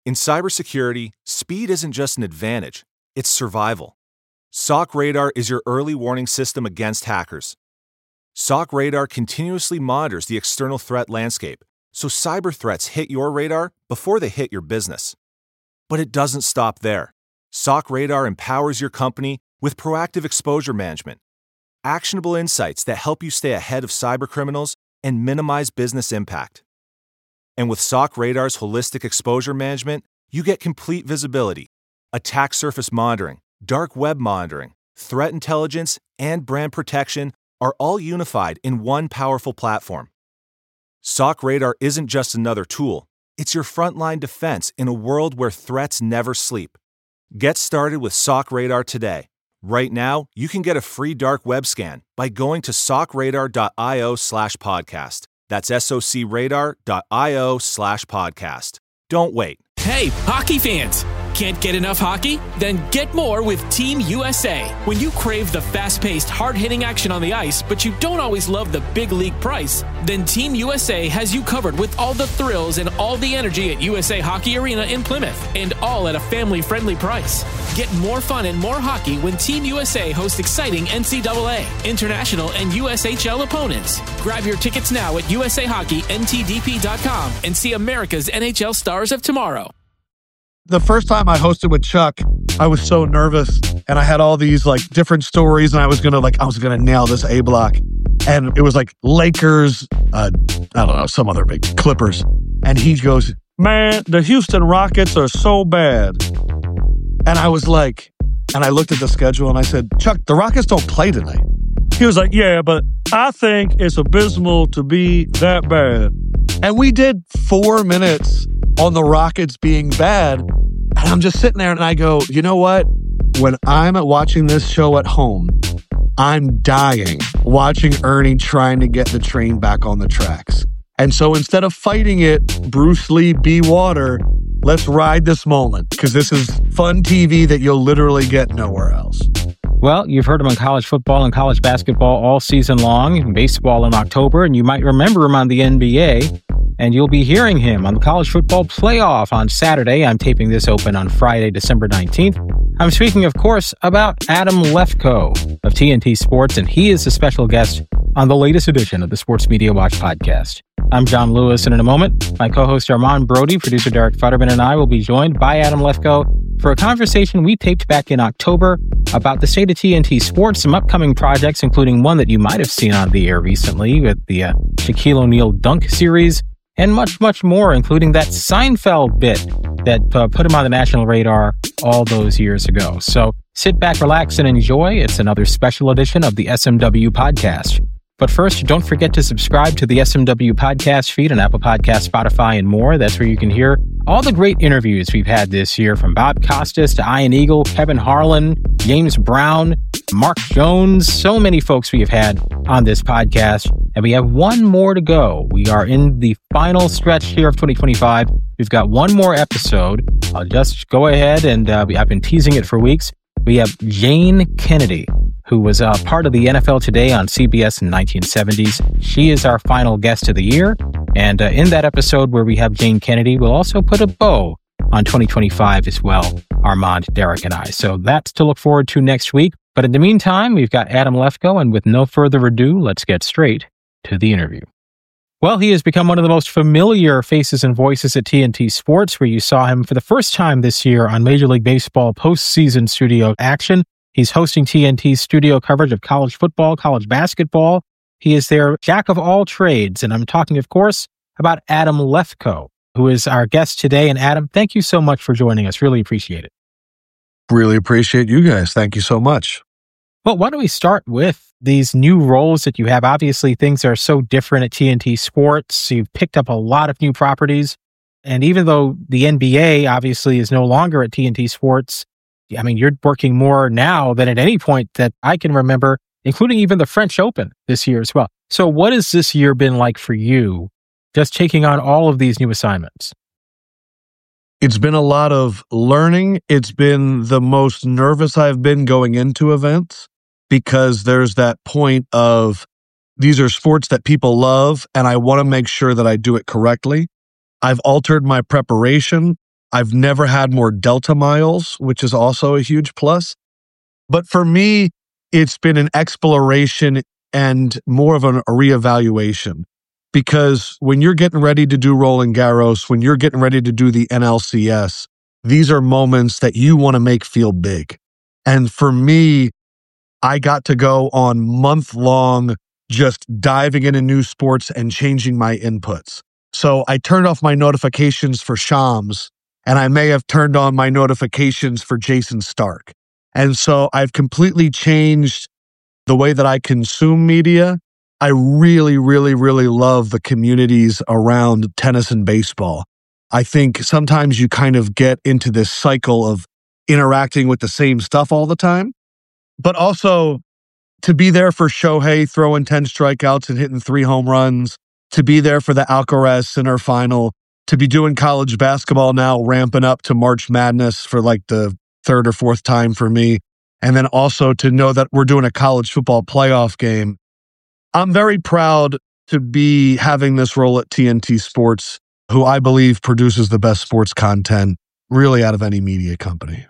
In cybersecurity, speed isn't just an advantage, it's survival. SOC Radar is your early warning system against hackers. SOC Radar continuously monitors the external threat landscape, so cyber threats hit your radar before they hit your business. But it doesn't stop there. SOC Radar empowers your company with proactive exposure management, actionable insights that help you stay ahead of cybercriminals and minimize business impact. And with SOC Radar's holistic exposure management, you get complete visibility, attack surface monitoring, dark web monitoring, threat intelligence, and brand protection are all unified in one powerful platform. SOC Radar isn't just another tool, it's your frontline defense in a world where threats never sleep. Get started with SOC Radar today. Right now, you can get a free dark web scan by going to socradar.io/podcast. That's socradar.io/podcast. Don't wait. Hey, hockey fans! Can't get enough hockey? Then get more with Team USA. When you crave the fast-paced, hard-hitting action on the ice, but you don't always love the big league price, then Team USA has you covered with all the thrills and all the energy at USA Hockey Arena in Plymouth, and all at a family-friendly price. Get more fun and more hockey when Team USA hosts exciting NCAA, international, and USHL opponents. Grab your tickets now at usahockeyntdp.com and see America's NHL stars of tomorrow. The first time I hosted with Chuck, I was so nervous and I had all these like different stories and I was gonna nail this A block. And it was like Lakers, I don't know, some other big Clippers. And he goes, "Man, the Houston Rockets are so bad." And I was like, and I looked at the schedule and I said, "Chuck, the Rockets don't play tonight." He was like, "Yeah, but I think it's abysmal to be that bad." And we did 4 minutes on the Rockets being bad. And I'm just sitting there and I go, you know what? When I'm watching this show at home, I'm dying watching Ernie trying to get the train back on the tracks. And so instead of fighting it, Bruce Lee be water, let's ride this moment because this is fun TV that you'll literally get nowhere else. Well, you've heard him on college football and college basketball all season long, baseball in October, and you might remember him on the NBA. And you'll be hearing him on the college football playoff on Saturday. I'm taping this open on Friday, December 19th. I'm speaking, of course, about Adam Lefkoe of TNT Sports, and he is a special guest on the latest edition of the Sports Media Watch podcast. I'm John Lewis, and in a moment, my co-host Armand Brody, producer Derek Futterman, and I will be joined by Adam Lefkoe for a conversation we taped back in October about the state of TNT Sports, some upcoming projects, including one that you might have seen on the air recently with the Shaquille O'Neal Dunk series, and much, much more, including that Seinfeld bit that put him on the national radar all those years ago. So sit back, relax, and enjoy. It's another special edition of the SMW podcast. But first, don't forget to subscribe to the SMW podcast feed on Apple Podcasts, Spotify, and more. That's where you can hear all the great interviews we've had this year, from Bob Costas to Ian Eagle, Kevin Harlan, James Brown, Mark Jones, so many folks we have had on this podcast. And we have one more to go. We are in the final stretch here of 2025. We've got one more episode. I'll just go ahead and I've been teasing it for weeks. We have Jayne Kennedy, who was part of the NFL Today on CBS in the 1970s. She is our final guest of the year. And in that episode where we have Jayne Kennedy, we'll also put a bow on 2025 as well, Armand, Derek, and I. So that's to look forward to next week. But in the meantime, we've got Adam Lefkoe, and with no further ado, let's get straight to the interview. Well, he has become one of the most familiar faces and voices at TNT Sports, where you saw him for the first time this year on Major League Baseball postseason studio action. He's hosting TNT's studio coverage of college football, college basketball. He is their jack of all trades, and I'm talking, of course, about Adam Lefkoe, who is our guest today. And Adam, thank you so much for joining us. Really appreciate it. Really appreciate you guys. Thank you so much. Well, why don't we start with these new roles that you have? Obviously, things are so different at TNT Sports. You've picked up a lot of new properties. And even though the NBA obviously is no longer at TNT Sports, I mean, you're working more now than at any point that I can remember, including even the French Open this year as well. So what has this year been like for you, just taking on all of these new assignments? It's been a lot of learning. It's been the most nervous I've been going into events, because there's that point of these are sports that people love, and I want to make sure that I do it correctly. I've altered my preparation. I've never had more Delta miles, which is also a huge plus. But for me, it's been an exploration and more of a reevaluation. Because when you're getting ready to do Roland Garros, when you're getting ready to do the NLCS, these are moments that you want to make feel big. And for me, I got to go on month-long just diving into new sports and changing my inputs. So I turned off my notifications for Shams, and I may have turned on my notifications for Jason Stark. And so I've completely changed the way that I consume media. I really, really, really love the communities around tennis and baseball. I think sometimes you kind of get into this cycle of interacting with the same stuff all the time, but also to be there for Shohei throwing 10 strikeouts and hitting 3 home runs, to be there for the Alcaraz Sinner final, to be doing college basketball now, ramping up to March Madness for like the 3rd or 4th time for me. And then also to know that we're doing a college football playoff game. I'm very proud to be having this role at TNT Sports, who I believe produces the best sports content really out of any media company.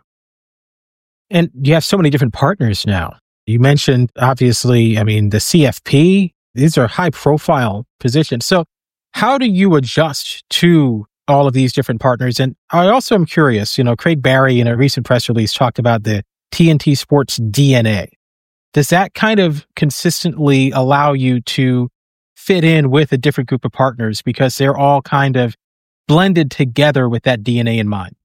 And you have so many different partners now. You mentioned, obviously, the CFP. These are high-profile positions. So how do you adjust to all of these different partners? And I also am curious, Craig Barry in a recent press release talked about the TNT Sports DNA. Does that kind of consistently allow you to fit in with a different group of partners because they're all kind of blended together with that DNA in mind?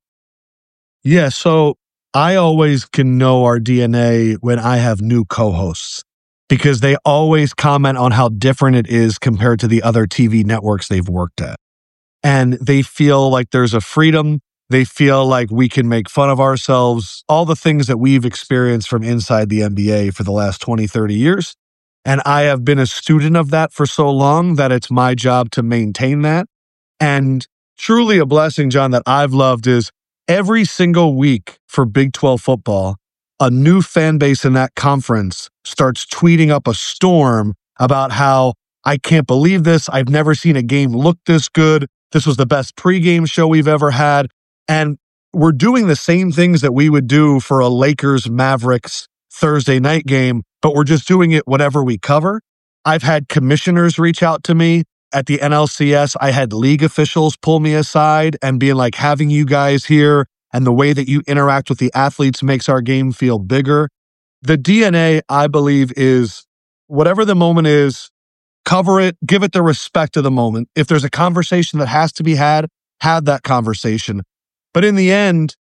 Yeah, so I always can know our DNA when I have new co-hosts because they always comment on how different it is compared to the other TV networks they've worked at. And they feel like there's a freedom. They feel like we can make fun of ourselves, all the things that we've experienced from inside the NBA for the last 20, 30 years. And I have been a student of that for so long that it's my job to maintain that. And truly a blessing, John, that I've loved is every single week for Big 12 football, a new fan base in that conference starts tweeting up a storm about how I can't believe this. I've never seen a game look this good. This was the best pregame show we've ever had. And we're doing the same things that we would do for a Lakers Mavericks Thursday night game, but we're just doing it whatever we cover. I've had commissioners reach out to me at the NLCS. I had league officials pull me aside and being like, having you guys here and the way that you interact with the athletes makes our game feel bigger. The DNA, I believe, is whatever the moment is, cover it, give it the respect of the moment. If there's a conversation that has to be had, have that conversation. But in the end,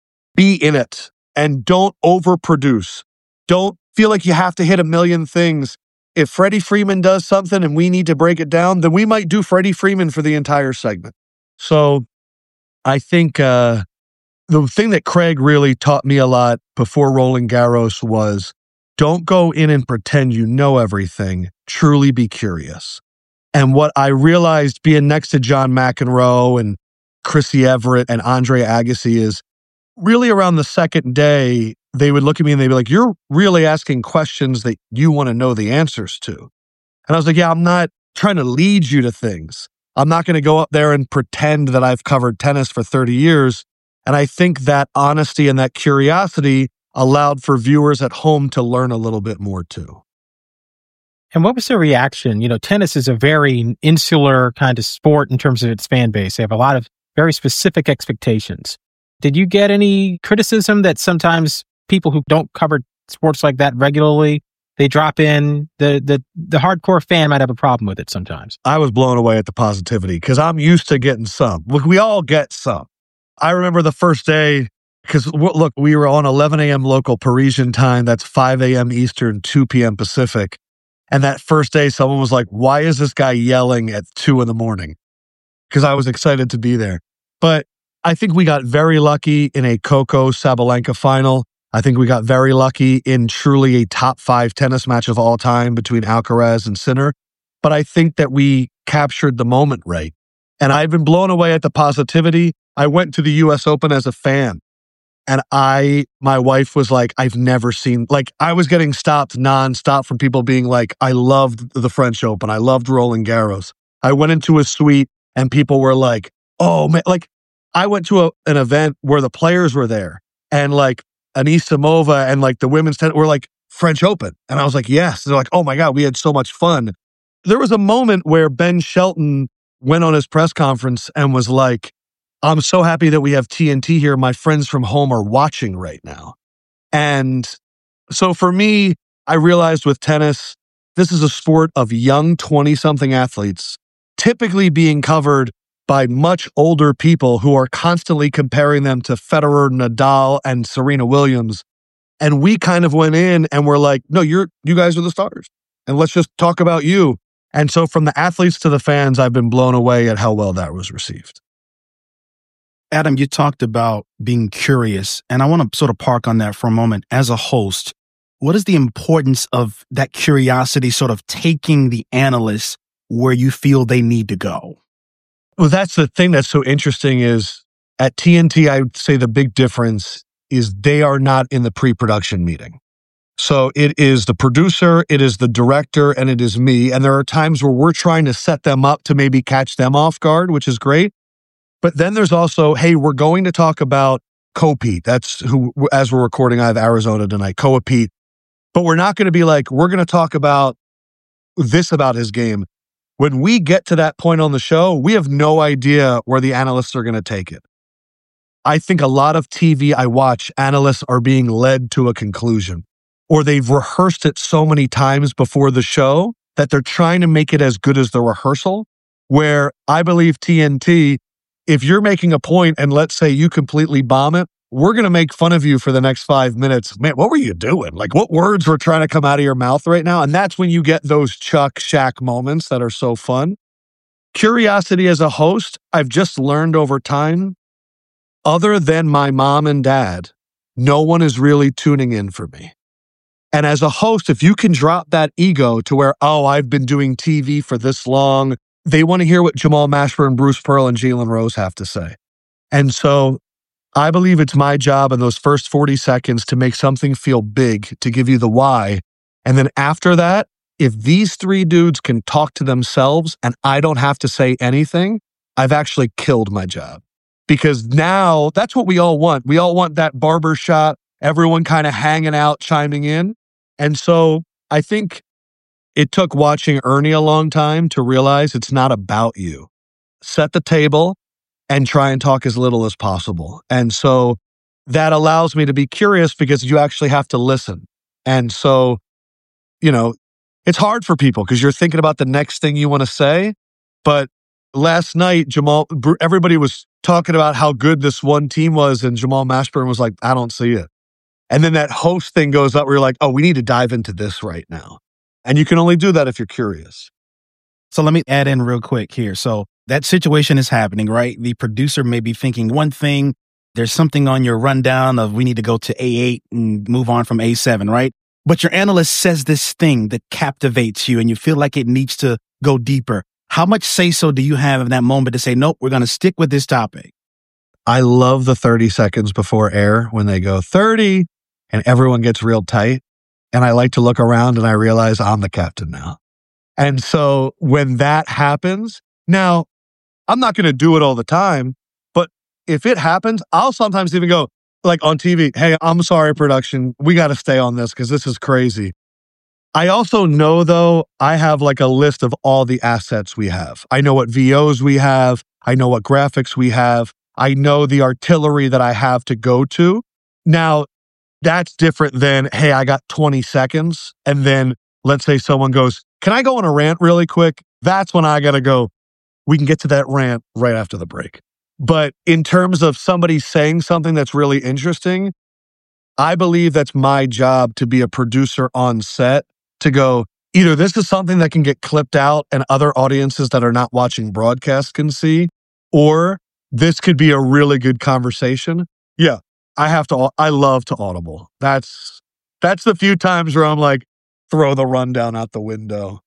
be in it and don't overproduce. Don't feel like you have to hit a million things. If Freddie Freeman does something and we need to break it down, then we might do Freddie Freeman for the entire segment. So I think the thing that Craig really taught me a lot before Roland Garros was don't go in and pretend you know everything. Truly be curious. And what I realized being next to John McEnroe and Chrissy Everett and Andre Agassi is really around the second day, they would look at me and they'd be like, you're really asking questions that you want to know the answers to. And I was like, yeah, I'm not trying to lead you to things. I'm not going to go up there and pretend that I've covered tennis for 30 years. And I think that honesty and that curiosity allowed for viewers at home to learn a little bit more too. And what was the reaction? Tennis is a very insular kind of sport in terms of its fan base. They have a lot of very specific expectations. Did you get any criticism that sometimes people who don't cover sports like that regularly, they drop in, the hardcore fan might have a problem with it sometimes? I was blown away at the positivity because I'm used to getting some. We all get some. I remember the first day, because look, we were on 11 a.m. local Parisian time. That's 5 a.m. Eastern, 2 p.m. Pacific. And that first day, someone was like, why is this guy yelling at 2 a.m? Because I was excited to be there. But I think we got very lucky in a Coco Sabalenka final. I think we got very lucky in truly a top 5 tennis match of all time between Alcaraz and Sinner. But I think that we captured the moment right. And I've been blown away at the positivity. I went to the US Open as a fan. And my wife was like, I've never seen, like, I was getting stopped nonstop from people being like, I loved the French Open. I loved Roland Garros. I went into a suite and people were like, oh man, like I went to an event where the players were there and like Anisimova and like the women's tennis were like French Open. And I was like, yes. They're like, oh my God, we had so much fun. There was a moment where Ben Shelton went on his press conference and was like, I'm so happy that we have TNT here. My friends from home are watching right now. And so for me, I realized with tennis, this is a sport of young 20-something athletes, typically being covered by much older people who are constantly comparing them to Federer, Nadal, and Serena Williams. And we kind of went in and were like, no, you guys are the stars. And let's just talk about you. And so from the athletes to the fans, I've been blown away at how well that was received. Adam, you talked about being curious, and I want to sort of park on that for a moment. As a host, what is the importance of that curiosity sort of taking the analysts where you feel they need to go? Well, that's the thing that's so interesting is at TNT, I would say the big difference is they are not in the pre-production meeting. So it is the producer, it is the director, and it is me. And there are times where we're trying to set them up to maybe catch them off guard, which is great. But then there's also, hey, we're going to talk about Ko-Pete. That's who, as we're recording, I have Arizona tonight, Ko-Pete. But we're not going to be like, we're going to talk about this about his game. When we get to that point on the show, we have no idea where the analysts are going to take it. I think a lot of TV I watch, analysts are being led to a conclusion, or they've rehearsed it so many times before the show that they're trying to make it as good as the rehearsal, where I believe TNT, if you're making a point and let's say you completely bomb it, we're going to make fun of you for the next 5 minutes. Man, what were you doing? Like, what words were trying to come out of your mouth right now? And that's when you get those Chuck Shaq moments that are so fun. Curiosity as a host, I've just learned over time, other than my mom and dad, no one is really tuning in for me. And as a host, if you can drop that ego to where, oh, I've been doing TV for this long, they want to hear what Jamal Mashburn, Bruce Pearl, and Jalen Rose have to say. And so I believe it's my job in those first 40 seconds to make something feel big, to give you the why. And then after that, if these three dudes can talk to themselves and I don't have to say anything, I've actually killed my job. Because now that's what we all want. We all want that barber shot, everyone kind of hanging out, chiming in. And so I think it took watching Ernie a long time to realize it's not about you. Set the table and try and talk as little as possible. And so that allows me to be curious because you actually have to listen. And so, you know, it's hard for people because you're thinking about the next thing you want to say. But last night, everybody was talking about how good this one team was, and Jamal Mashburn was like, I don't see it. And then that host thing goes up where you're like, oh, we need to dive into this right now. And you can only do that if you're curious. So let me add in real quick here. So that situation is happening, right? The producer may be thinking one thing. There's something on your rundown of we need to go to A8 and move on from A7, right? But your analyst says this thing that captivates you and you feel like it needs to go deeper. How much say-so do you have in that moment to say, nope, we're going to stick with this topic? I love the 30 seconds before air when they go 30 and everyone gets real tight. And I like to look around and I realize I'm the captain now. And so when that happens, now I'm not going to do it all the time, but if it happens, I'll sometimes even go like on TV, hey, I'm sorry, production, we got to stay on this because this is crazy. I also know, though, I have like a list of all the assets we have. I know what VOs we have. I know what graphics we have. I know the artillery that I have to go to. Now, that's different than, hey, I got 20 seconds. And then let's say someone goes, can I go on a rant really quick? That's when I got to go, we can get to that rant right after the break. But in terms of somebody saying something that's really interesting, I believe that's my job to be a producer on set to go, either this is something that can get clipped out and other audiences that are not watching broadcast can see, or this could be a really good conversation. Yeah, I love to audible. That's the few times where I'm like, throw the rundown out the window.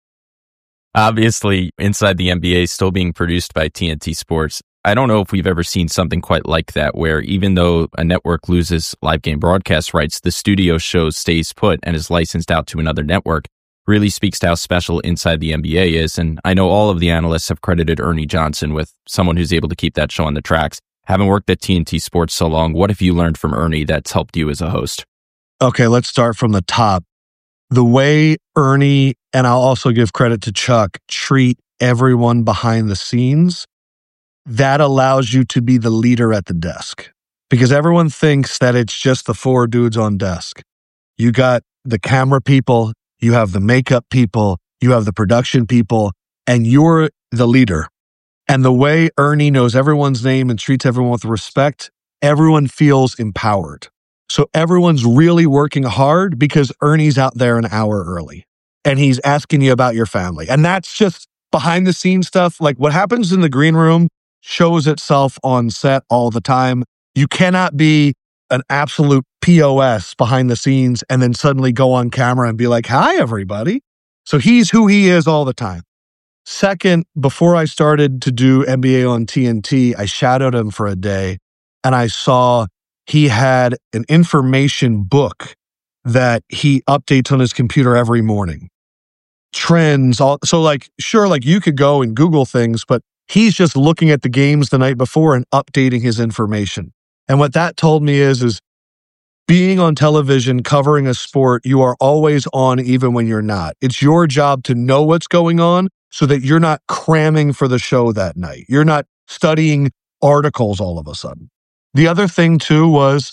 Obviously, Inside the NBA is still being produced by TNT Sports. I don't know if we've ever seen something quite like that, where even though a network loses live game broadcast rights, the studio show stays put and is licensed out to another network. Really speaks to how special Inside the NBA is. And I know all of the analysts have credited Ernie Johnson with someone who's able to keep that show on the tracks. Having worked at TNT Sports so long, what have you learned from Ernie that's helped you as a host? Okay, let's start from the top. The way Ernie, and I'll also give credit to Chuck, treat everyone behind the scenes, that allows you to be the leader at the desk. Because everyone thinks that it's just the 4 dudes on desk. You got the camera people, you have the makeup people, you have the production people, and you're the leader. And the way Ernie knows everyone's name and treats everyone with respect, everyone feels empowered. So everyone's really working hard because Ernie's out there an hour early and he's asking you about your family. And that's just behind the scenes stuff. Like what happens in the green room shows itself on set all the time. You cannot be an absolute POS behind the scenes and then suddenly go on camera and be like, hi, everybody. So he's who he is all the time. Second, before I started to do NBA on TNT, I shadowed him for a day and I saw he had an information book that he updates on his computer every morning. Trends, so like, sure, like you could go and Google things, but he's just looking at the games the night before and updating his information. And what that told me is being on television, covering a sport, you are always on even when you're not. It's your job to know what's going on so that you're not cramming for the show that night. You're not studying articles all of a sudden. The other thing too was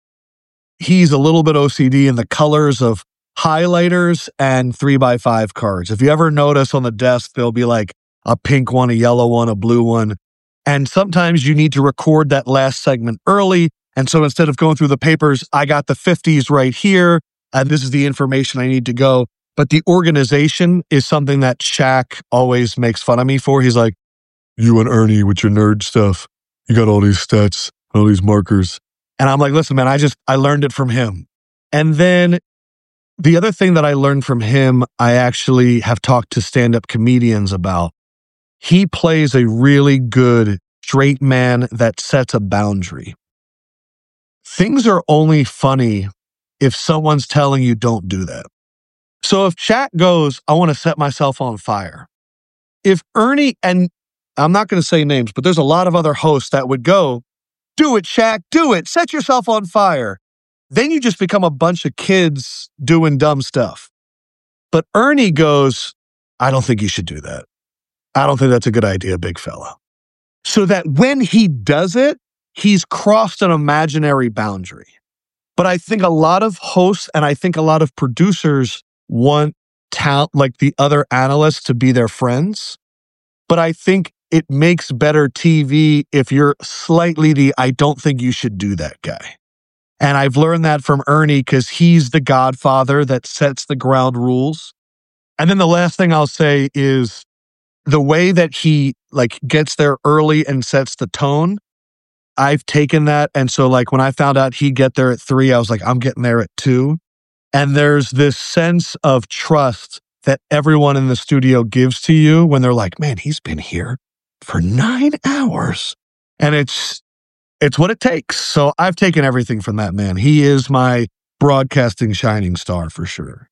he's a little bit OCD in the colors of highlighters and 3x5 cards. If you ever notice on the desk, there'll be like a pink one, a yellow one, a blue one. And sometimes you need to record that last segment early. And so instead of going through the papers, I got the 50s right here. And this is the information I need to go. But the organization is something that Shaq always makes fun of me for. He's like, you and Ernie with your nerd stuff. You got all these stats, all these markers. And I'm like, listen, man, I learned it from him. And then the other thing that I learned from him, I actually have talked to stand-up comedians about. He plays a really good straight man that sets a boundary. Things are only funny if someone's telling you don't do that. So if Shaq goes, I want to set myself on fire. If Ernie, and I'm not going to say names, but there's a lot of other hosts that would go, do it, Shaq, do it, set yourself on fire. Then you just become a bunch of kids doing dumb stuff. But Ernie goes, I don't think you should do that. I don't think that's a good idea, big fella. So that when he does it, he's crossed an imaginary boundary. But I think a lot of hosts and I think a lot of producers want talent like the other analysts to be their friends. But I think it makes better TV if you're slightly the I don't think you should do that guy. And I've learned that from Ernie because he's the godfather that sets the ground rules. And then the last thing I'll say is the way that he like gets there early and sets the tone. I've taken that. And so like when I found out he'd get there at 3, I was like, I'm getting there at 2. And there's this sense of trust that everyone in the studio gives to you when they're like, man, he's been here for 9 hours. And it's what it takes. So I've taken everything from that man. He is my broadcasting shining star for sure.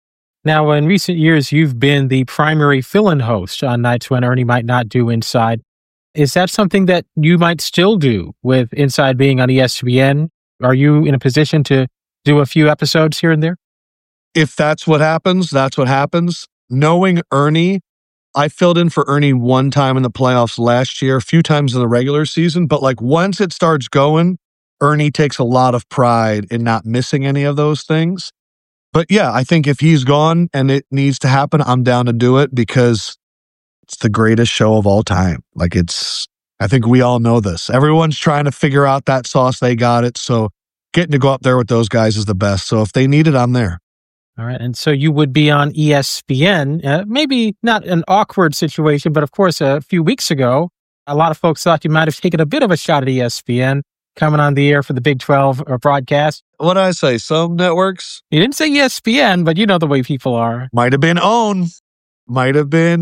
Now, in recent years, you've been the primary fill-in host on nights when Ernie might not do Inside. Is that something that you might still do with Inside being on ESPN? Are you in a position to do a few episodes here and there? If that's what happens, that's what happens. Knowing Ernie, I filled in for Ernie one time in the playoffs last year, a few times in the regular season, but like once it starts going, Ernie takes a lot of pride in not missing any of those things. But yeah, I think if he's gone and it needs to happen, I'm down to do it because it's the greatest show of all time. Like I think we all know this. Everyone's trying to figure out that sauce. They got it. So getting to go up there with those guys is the best. So if they need it, I'm there. All right. And so you would be on ESPN, maybe not an awkward situation, but of course, a few weeks ago, a lot of folks thought you might have taken a bit of a shot at ESPN coming on the air for the Big 12 broadcast. What did I say? Some networks? You didn't say ESPN, but you know the way people are. Might have been OWN. Might have been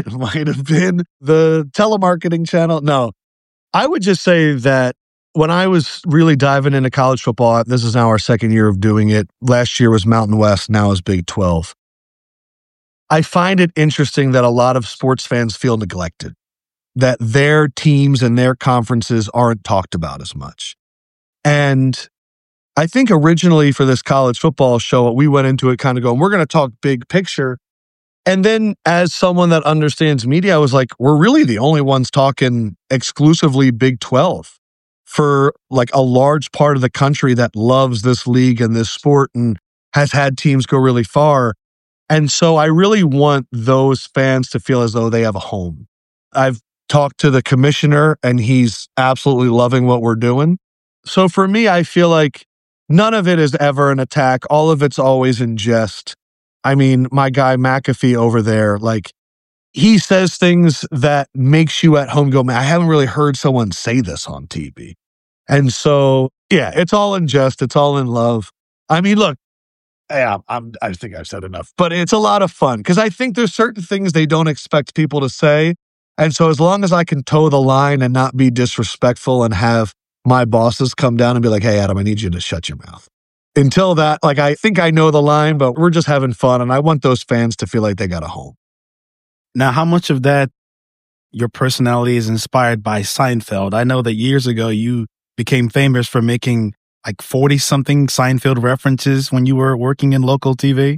the telemarketing channel. No, I would just say that when I was really diving into college football, this is now our second year of doing it. Last year was Mountain West, now is Big 12. I find it interesting that a lot of sports fans feel neglected. that their teams and their conferences aren't talked about as much. And I think originally for this college football show, we went into it kind of going, we're going to talk big picture. And then as someone that understands media, I was like, we're really the only ones talking exclusively Big 12 for like a large part of the country that loves this league and this sport and has had teams go really far. And so I really want those fans to feel as though they have a home. I've talked to the commissioner and he's absolutely loving what we're doing. So for me, I feel like none of it is ever an attack. All of it's always in jest. I mean, my guy McAfee over there, like he says things that makes you at home go, man, I haven't really heard someone say this on TV. And so, yeah, it's all in jest. It's all in love. I mean, look, yeah, I think I've said enough, but it's a lot of fun because I think there's certain things they don't expect people to say. And so as long as I can toe the line and not be disrespectful and have my bosses come down and be like, hey, Adam, I need you to shut your mouth. Until that, like, I think I know the line, but we're just having fun. And I want those fans to feel like they got a home. Now, how much of that, your personality is inspired by Seinfeld? I know that years ago, you became famous for making like 40-something Seinfeld references when you were working in local TV.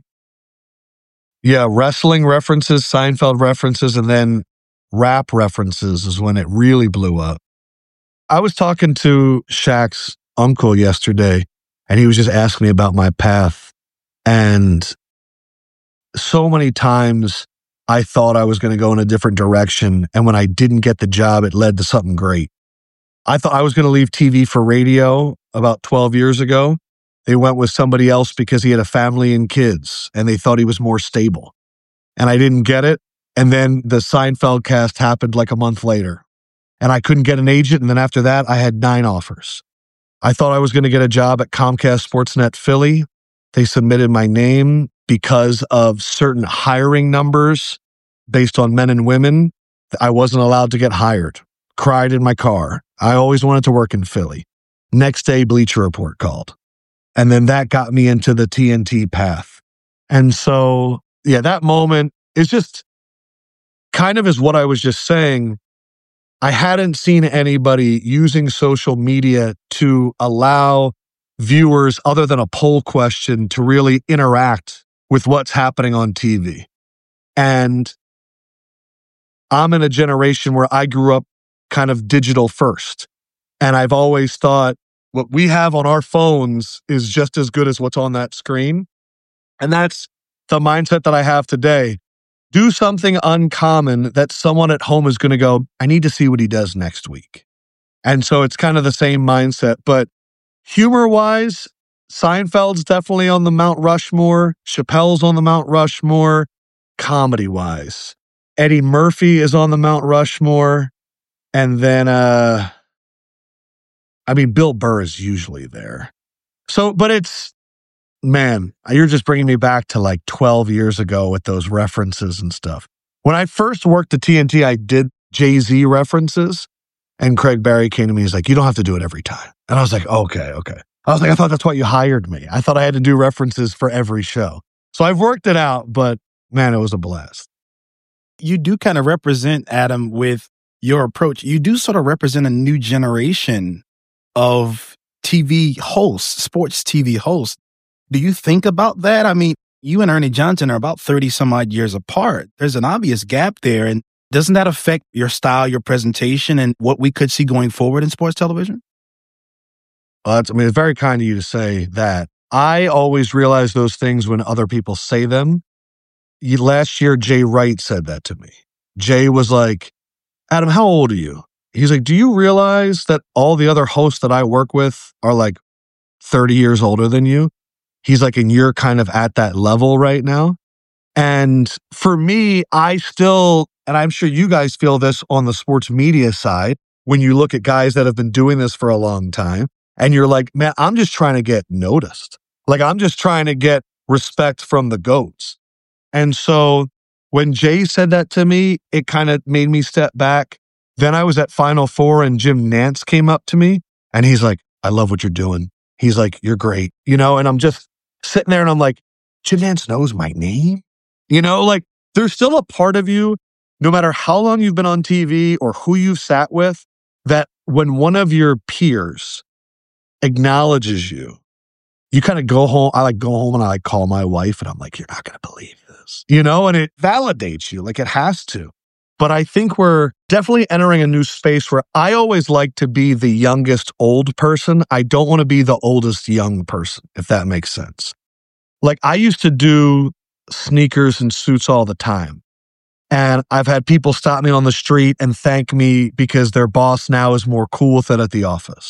Yeah, wrestling references, Seinfeld references, and then rap references is when it really blew up. I was talking to Shaq's uncle yesterday, and he was just asking me about my path. And so many times I thought I was going to go in a different direction. And when I didn't get the job, it led to something great. I thought I was going to leave TV for radio about 12 years ago. They went with somebody else because he had a family and kids, and they thought he was more stable. And I didn't get it. And then the Seinfeld cast happened like a month later. And I couldn't get an agent. And then after that, I had 9 offers. I thought I was going to get a job at Comcast Sportsnet Philly. They submitted my name because of certain hiring numbers based on men and women. I wasn't allowed to get hired. Cried in my car. I always wanted to work in Philly. Next day, Bleacher Report called. And then that got me into the TNT path. And so, yeah, that moment is just kind of is what I was just saying. I hadn't seen anybody using social media to allow viewers, other than a poll question, to really interact with what's happening on TV. And I'm in a generation where I grew up kind of digital first. And I've always thought what we have on our phones is just as good as what's on that screen. And that's the mindset that I have today. Do something uncommon that someone at home is going to go, I need to see what he does next week. And so it's kind of the same mindset. But humor-wise, Seinfeld's definitely on the Mount Rushmore. Chappelle's on the Mount Rushmore. Comedy-wise, Eddie Murphy is on the Mount Rushmore. And then, Bill Burr is usually there. So, but it's, man, you're just bringing me back to like 12 years ago with those references and stuff. When I first worked at TNT, I did Jay-Z references, and Craig Barry came to me. He's like, you don't have to do it every time. And I was like, okay. I was like, I thought that's why you hired me. I thought I had to do references for every show. So I've worked it out, but man, it was a blast. You do kind of represent, Adam, with your approach. You do sort of represent a new generation of TV hosts, sports TV hosts. Do you think about that? I mean, you and Ernie Johnson are about 30 some odd years apart. There's an obvious gap there. And doesn't that affect your style, your presentation, and what we could see going forward in sports television? Well, it's very kind of you to say that. I always realize those things when other people say them. Last year, Jay Wright said that to me. Jay was like, Adam, how old are you? He's like, do you realize that all the other hosts that I work with are like 30 years older than you? He's like, and you're kind of at that level right now. And for me, I still, and I'm sure you guys feel this on the sports media side, when you look at guys that have been doing this for a long time, and you're like, man, I'm just trying to get noticed. Like, I'm just trying to get respect from the GOATs. And so when Jay said that to me, it kind of made me step back. Then I was at Final Four and Jim Nantz came up to me and he's like, I love what you're doing. He's like, you're great, and I'm just sitting there and I'm like, Jim Nantz knows my name, like there's still a part of you no matter how long you've been on TV or who you've sat with, that when one of your peers acknowledges you, you kind of go home. I go home and I call my wife and I'm like, you're not going to believe this, and it validates you like it has to. But I think we're definitely entering a new space where I always like to be the youngest old person. I don't want to be the oldest young person, if that makes sense. Like I used to do sneakers and suits all the time. And I've had people stop me on the street and thank me because their boss now is more cool with it at the office.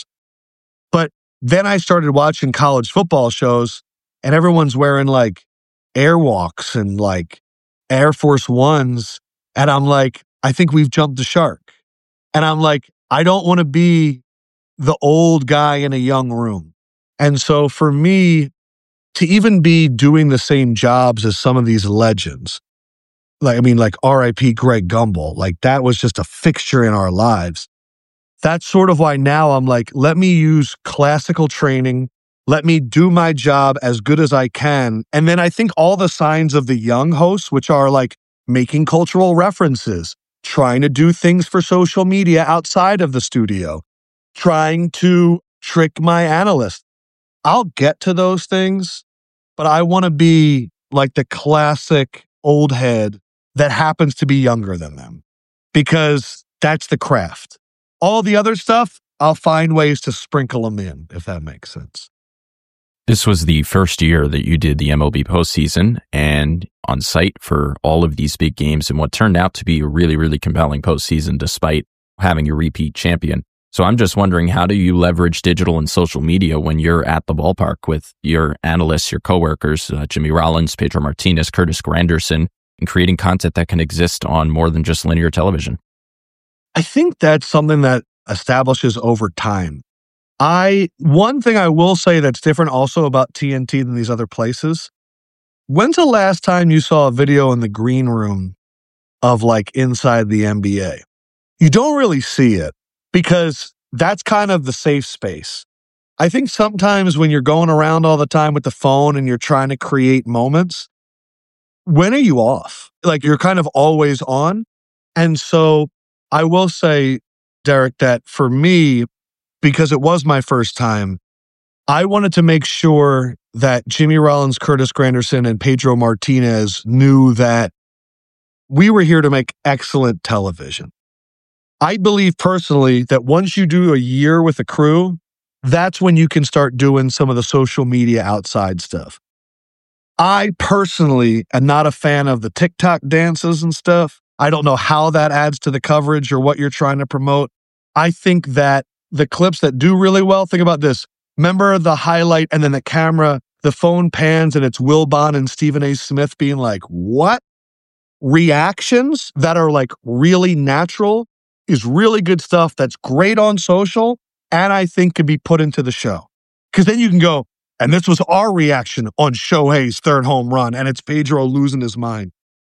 But then I started watching college football shows and everyone's wearing like Airwalks and like Air Force Ones. And I'm like, I think we've jumped the shark. And I'm like, I don't want to be the old guy in a young room. And so for me to even be doing the same jobs as some of these legends, like R.I.P. Greg Gumbel, like that was just a fixture in our lives. That's sort of why now I'm like, let me use classical training. Let me do my job as good as I can. And then I think all the signs of the young hosts, which are like making cultural references, trying to do things for social media outside of the studio, trying to trick my analyst. I'll get to those things, but I want to be like the classic old head that happens to be younger than them because that's the craft. All the other stuff, I'll find ways to sprinkle them in, if that makes sense. This was the first year that you did the MLB postseason and on site for all of these big games and what turned out to be a really, really compelling postseason despite having a repeat champion. So I'm just wondering, how do you leverage digital and social media when you're at the ballpark with your analysts, your coworkers, Jimmy Rollins, Pedro Martinez, Curtis Granderson, and creating content that can exist on more than just linear television? I think that's something that establishes over time. One thing I will say that's different also about TNT than these other places, when's the last time you saw a video in the green room of like inside the NBA? You don't really see it because that's kind of the safe space. I think sometimes when you're going around all the time with the phone and you're trying to create moments, when are you off? Like you're kind of always on. And so I will say, Derek, that for me, because it was my first time, I wanted to make sure that Jimmy Rollins, Curtis Granderson, and Pedro Martinez knew that we were here to make excellent television. I believe personally that once you do a year with a crew, that's when you can start doing some of the social media outside stuff. I personally am not a fan of the TikTok dances and stuff. I don't know how that adds to the coverage or what you're trying to promote. I think that the clips that do really well, think about this. Remember the highlight and then the camera, the phone pans and it's Wilbon and Stephen A. Smith being like, what? Reactions that are like really natural is really good stuff that's great on social and I think could be put into the show. Because then you can go, and this was our reaction on Shohei's third home run and it's Pedro losing his mind.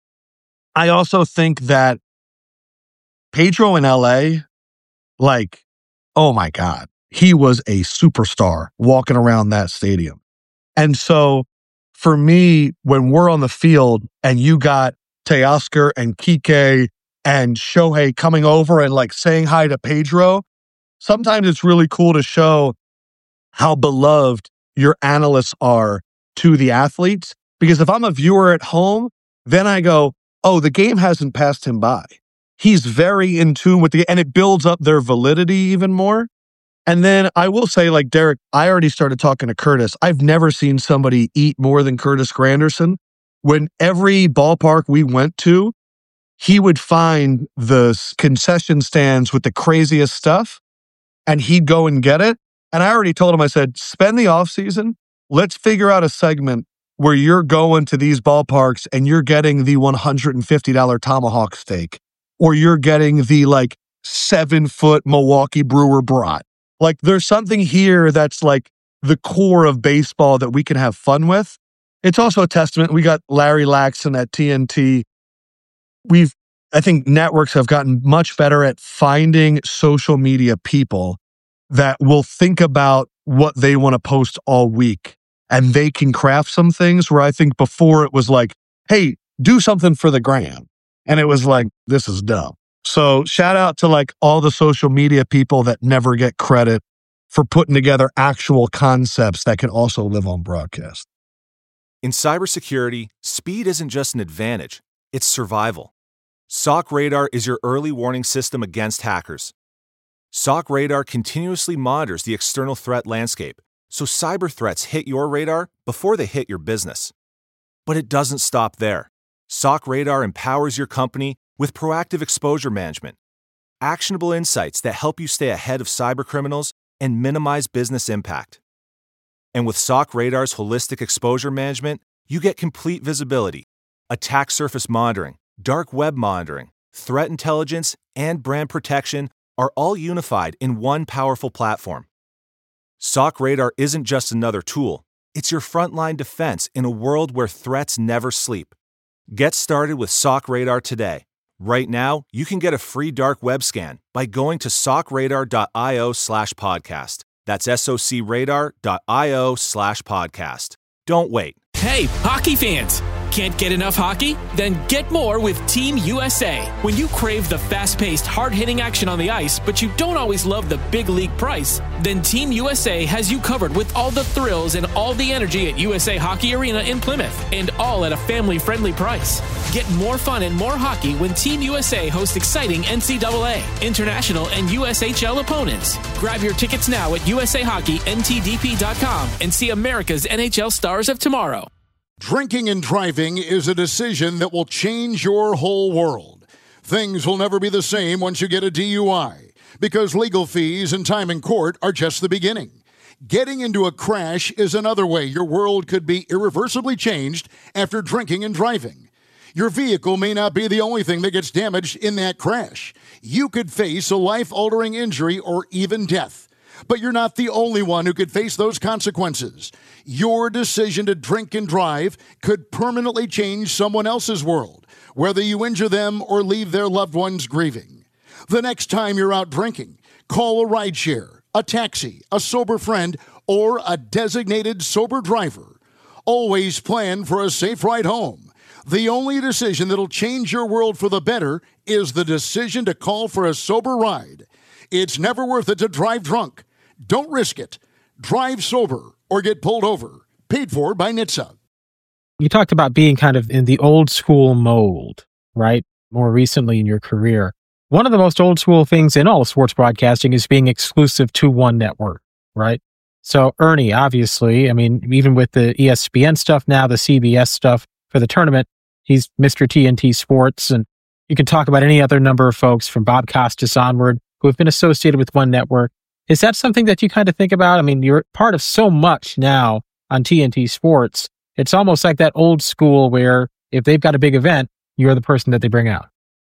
I also think that Pedro in LA, like, oh my God, he was a superstar walking around that stadium. And so for me, when we're on the field and you got Teoscar and Kike and Shohei coming over and like saying hi to Pedro, sometimes it's really cool to show how beloved your analysts are to the athletes. Because if I'm a viewer at home, then I go, oh, the game hasn't passed him by. He's very in tune with and it builds up their validity even more. And then I will say, like, Derek, I already started talking to Curtis. I've never seen somebody eat more than Curtis Granderson. When every ballpark we went to, he would find the concession stands with the craziest stuff and he'd go and get it. And I already told him, I said, spend the off season. Let's figure out a segment where you're going to these ballparks and you're getting the $150 tomahawk steak, or you're getting the like 7-foot Milwaukee Brewer brat. Like there's something here that's like the core of baseball that we can have fun with. It's also a testament. We got Larry Laxton at TNT. I think networks have gotten much better at finding social media people that will think about what they want to post all week. And they can craft some things where I think before it was like, hey, do something for the gram. And it was like, this is dumb. So shout out to like all the social media people that never get credit for putting together actual concepts that can also live on broadcast. In cybersecurity, speed isn't just an advantage, it's survival. SOC Radar is your early warning system against hackers. SOC Radar continuously monitors the external threat landscape, so cyber threats hit your radar before they hit your business. But it doesn't stop there. SOC Radar empowers your company with proactive exposure management, actionable insights that help you stay ahead of cybercriminals and minimize business impact. And with SOC Radar's holistic exposure management, you get complete visibility, attack surface monitoring, dark web monitoring, threat intelligence, and brand protection are all unified in one powerful platform. SOC Radar isn't just another tool, it's your frontline defense in a world where threats never sleep. Get started with SOC Radar today. Right now, you can get a free dark web scan by going to socradar.io/podcast. That's socradar.io/podcast. Don't wait. Hey, hockey fans! Can't get enough hockey? Then get more with Team USA. When you crave the fast-paced, hard-hitting action on the ice, but you don't always love the big league price, then Team USA has you covered with all the thrills and all the energy at USA Hockey Arena in Plymouth, and all at a family-friendly price. Get more fun and more hockey when Team USA hosts exciting NCAA, international, and USHL opponents. Grab your tickets now at usahockeynTDP.com and see America's NHL stars of tomorrow. Drinking and driving is a decision that will change your whole world. Things will never be the same once you get a DUI, because legal fees and time in court are just the beginning. Getting into a crash is another way your world could be irreversibly changed after drinking and driving. Your vehicle may not be the only thing that gets damaged in that crash. You could face a life-altering injury or even death. But you're not the only one who could face those consequences. Your decision to drink and drive could permanently change someone else's world, whether you injure them or leave their loved ones grieving. The next time you're out drinking, call a rideshare, a taxi, a sober friend, or a designated sober driver. Always plan for a safe ride home. The only decision that'll change your world for the better is the decision to call for a sober ride. It's never worth it to drive drunk. Don't risk it. Drive sober or get pulled over. Paid for by NHTSA. You talked about being kind of in the old school mold, right? More recently in your career. One of the most old school things in all of sports broadcasting is being exclusive to one network, right? So Ernie, obviously, I mean, even with the ESPN stuff now, the CBS stuff for the tournament, he's Mr. TNT Sports. And you can talk about any other number of folks from Bob Costas onward who have been associated with one network. Is that something that you kind of think about? I mean, you're part of so much now on TNT Sports. It's almost like that old school where if they've got a big event, you're the person that they bring out.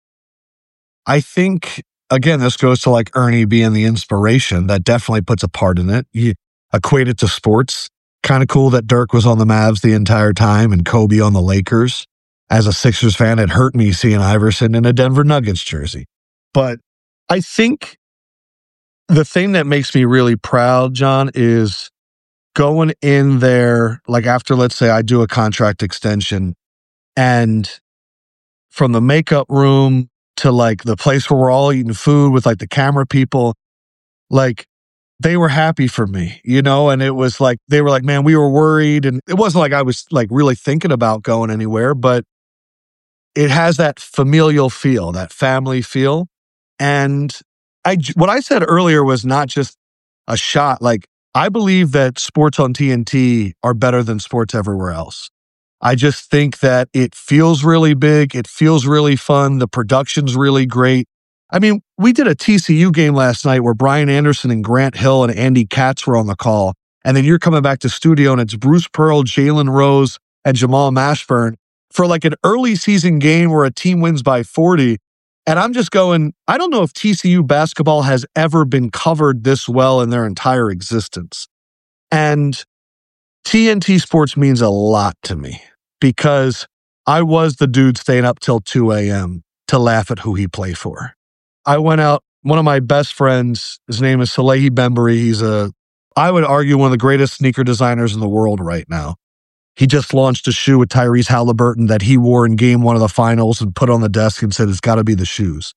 I think, again, this goes to like Ernie being the inspiration. That definitely puts a part in it. You equate it to sports. Kind of cool that Dirk was on the Mavs the entire time and Kobe on the Lakers. As a Sixers fan, it hurt me seeing Iverson in a Denver Nuggets jersey. But I think the thing that makes me really proud, John, is going in there, like after, let's say I do a contract extension, and from the makeup room to like the place where we're all eating food with like the camera people, like they were happy for me, you know? And it was like, they were like, man, we were worried. And it wasn't like I was like really thinking about going anywhere, but it has that familial feel, that family feel. And what I said earlier was not just a shot. Like, I believe that sports on TNT are better than sports everywhere else. I just think that it feels really big. It feels really fun. The production's really great. I mean, we did a TCU game last night where Brian Anderson and Grant Hill and Andy Katz were on the call. And then you're coming back to studio and it's Bruce Pearl, Jalen Rose, and Jamal Mashburn for like an early season game where a team wins by 40. And I'm just going, I don't know if TCU basketball has ever been covered this well in their entire existence. And TNT Sports means a lot to me because I was the dude staying up till 2 a.m. to laugh at who he played for. I went out, one of my best friends, his name is Salehi Bembury. He's I would argue, one of the greatest sneaker designers in the world right now. He just launched a shoe with Tyrese Halliburton that he wore in game 1 of the finals and put on the desk and said, it's got to be the shoes.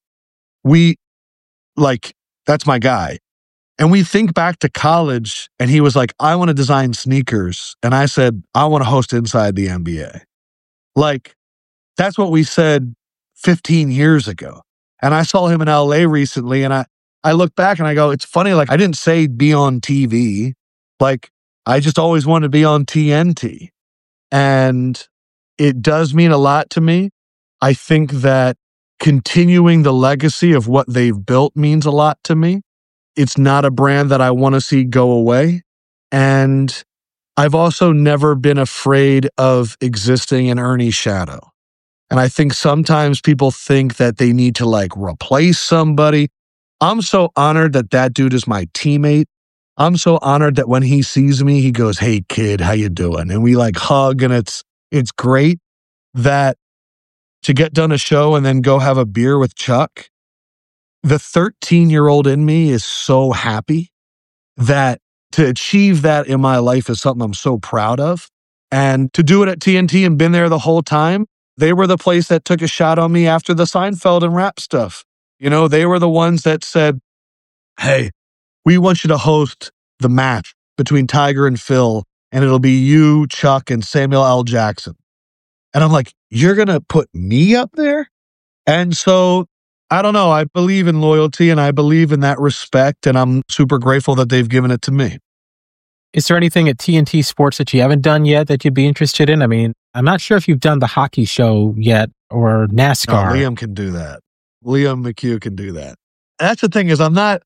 That's my guy. And we think back to college and he was like, I want to design sneakers. And I said, I want to host Inside the NBA. That's what we said 15 years ago. And I saw him in LA recently and I look back and I go, it's funny. I didn't say be on TV. I just always wanted to be on TNT. And it does mean a lot to me. I think that continuing the legacy of what they've built means a lot to me. It's not a brand that I want to see go away. And I've also never been afraid of existing in Ernie's shadow. And I think sometimes people think that they need to replace somebody. I'm so honored that dude is my teammate. I'm so honored that when he sees me, he goes, hey kid, how you doing? And we hug and it's great that to get done a show and then go have a beer with Chuck. The 13-year-old in me is so happy that to achieve that in my life is something I'm so proud of. And to do it at TNT and been there the whole time, they were the place that took a shot on me after the Seinfeld and rap stuff. They were the ones that said, hey, we want you to host the match between Tiger and Phil, and it'll be you, Chuck, and Samuel L. Jackson. And I'm like, you're going to put me up there? And so, I don't know. I believe in loyalty and I believe in that respect, and I'm super grateful that they've given it to me. Is there anything at TNT Sports that you haven't done yet that you'd be interested in? I mean, I'm not sure if you've done the hockey show yet or NASCAR. No, Liam can do that. Liam McHugh can do that. That's the thing is I'm not...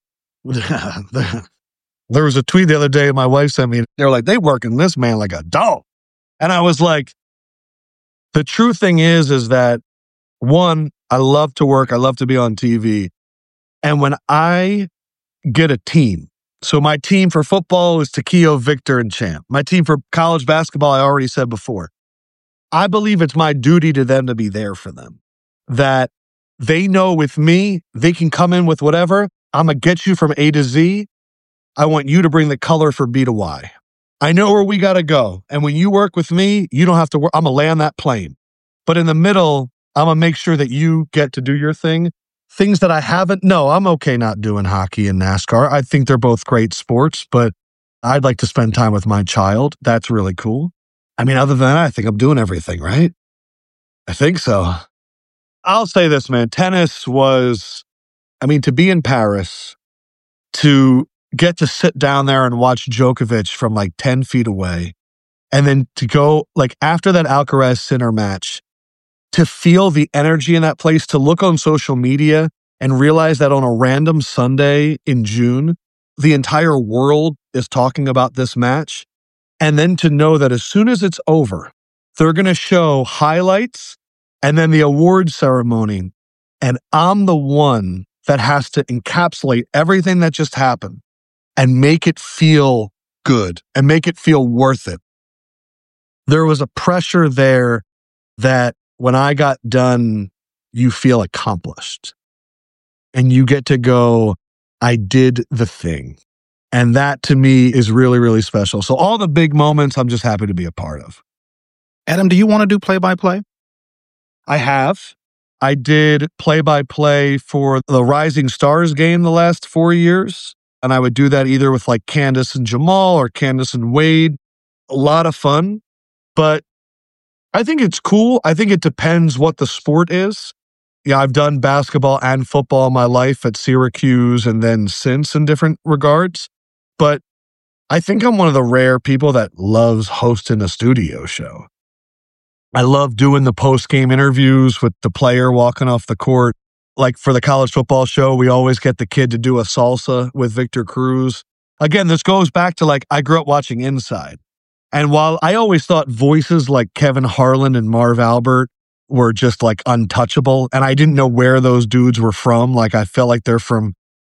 There was a tweet the other day my wife sent me. They were like, they working this man like a dog. And I was like, the true thing is that one, I love to work. I love to be on TV. And when I get a team, so my team for football is Takeo, Victor, and Champ. My team for college basketball, I already said before. I believe it's my duty to them to be there for them. That they know with me, they can come in with whatever. I'm going to get you from A to Z. I want you to bring the color for B to Y. I know where we got to go. And when you work with me, you don't have to work. I'm going to land that plane. But in the middle, I'm going to make sure that you get to do your thing. Things that I haven't. No, I'm okay not doing hockey and NASCAR. I think they're both great sports, but I'd like to spend time with my child. That's really cool. I mean, other than that, I think I'm doing everything, right? I think so. I'll say this, man. Tennis was, to be in Paris, to get to sit down there and watch Djokovic from 10 feet away, and then to go, after that Alcaraz-Sinner match, to feel the energy in that place, to look on social media and realize that on a random Sunday in June, the entire world is talking about this match. And then to know that as soon as it's over, they're going to show highlights and then the award ceremony. And I'm the one that has to encapsulate everything that just happened and make it feel good and make it feel worth it. There was a pressure there that when I got done, you feel accomplished. And you get to go, I did the thing. And that to me is really, really special. So all the big moments, I'm just happy to be a part of. Adam, do you want to do play-by-play? I have. I did play-by-play for the Rising Stars game the last 4 years. And I would do that either with Candace and Jamal or Candace and Wade. A lot of fun. But I think it's cool. I think it depends what the sport is. Yeah, I've done basketball and football in my life at Syracuse and then since in different regards. But I think I'm one of the rare people that loves hosting a studio show. I love doing the post-game interviews with the player walking off the court. For the college football show, we always get the kid to do a salsa with Victor Cruz. Again, this goes back to I grew up watching Inside. And while I always thought voices like Kevin Harlan and Marv Albert were just untouchable, and I didn't know where those dudes were from. I felt like they're from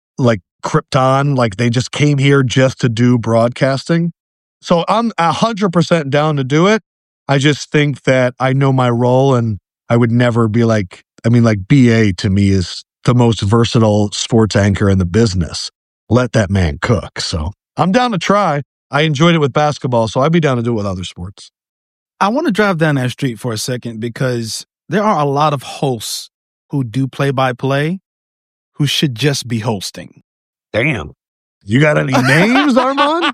Krypton, they just came here just to do broadcasting. So I'm 100% down to do it. I just think that I know my role and I would never be BA to me is the most versatile sports anchor in the business. Let that man cook. So I'm down to try. I enjoyed it with basketball, so I'd be down to do it with other sports. I want to drive down that street for a second because there are a lot of hosts who do play-by-play who should just be hosting. Damn. You got any names, Armand?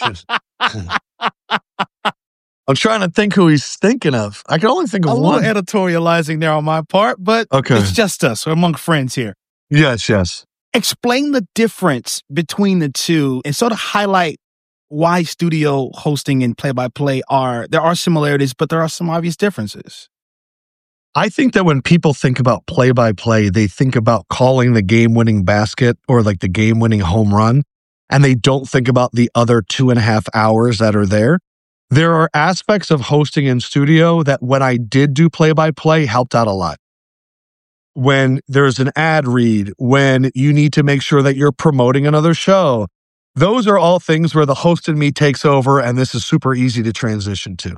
I'm trying to think who he's thinking of. I can only think of one. A little editorializing there on my part, but It's just us. We're among friends here. Yes. Explain the difference between the two and sort of highlight why studio hosting and play-by-play there are similarities, but there are some obvious differences. I think that when people think about play-by-play, they think about calling the game-winning basket or like the game-winning home run, and they don't think about the other 2.5 hours that are there. There are aspects of hosting in studio that when I did do play-by-play helped out a lot. When there's an ad read, when you need to make sure that you're promoting another show, those are all things where the host in me takes over, and this is super easy to transition to.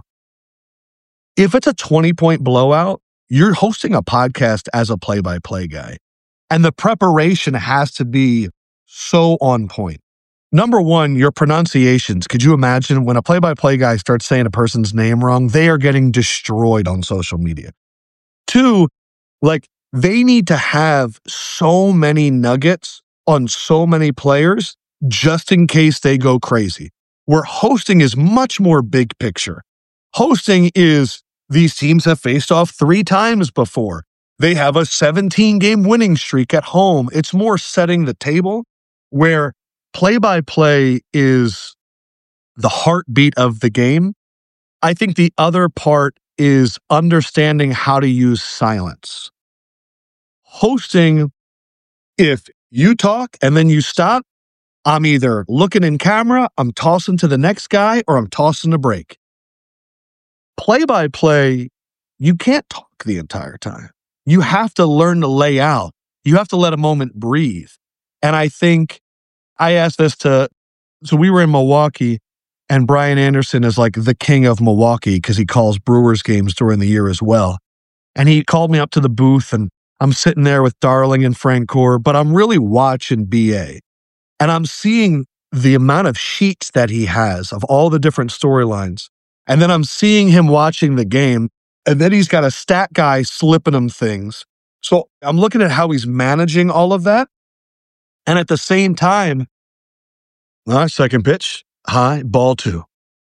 If it's a 20-point blowout, you're hosting a podcast as a play-by-play guy, and the preparation has to be so on point. Number one, your pronunciations. Could you imagine when a play-by-play guy starts saying a person's name wrong, they are getting destroyed on social media. Two, they need to have so many nuggets on so many players just in case they go crazy. Where hosting is much more big picture. Hosting is these teams have faced off 3 times before. They have a 17-game winning streak at home. It's more setting the table, where play-by-play is the heartbeat of the game. I think the other part is understanding how to use silence. Hosting, if you talk and then you stop, I'm either looking in camera, I'm tossing to the next guy, or I'm tossing a break. Play-by-play, you can't talk the entire time. You have to learn to lay out. You have to let a moment breathe. And I think I asked this so we were in Milwaukee, and Brian Anderson is like the king of Milwaukee because he calls Brewers games during the year as well. And he called me up to the booth, and I'm sitting there with Darling and Francoeur, but I'm really watching BA. And I'm seeing the amount of sheets that he has of all the different storylines. And then I'm seeing him watching the game, and then he's got a stat guy slipping him things. So I'm looking at how he's managing all of that. And at the same time, second pitch, high, ball 2.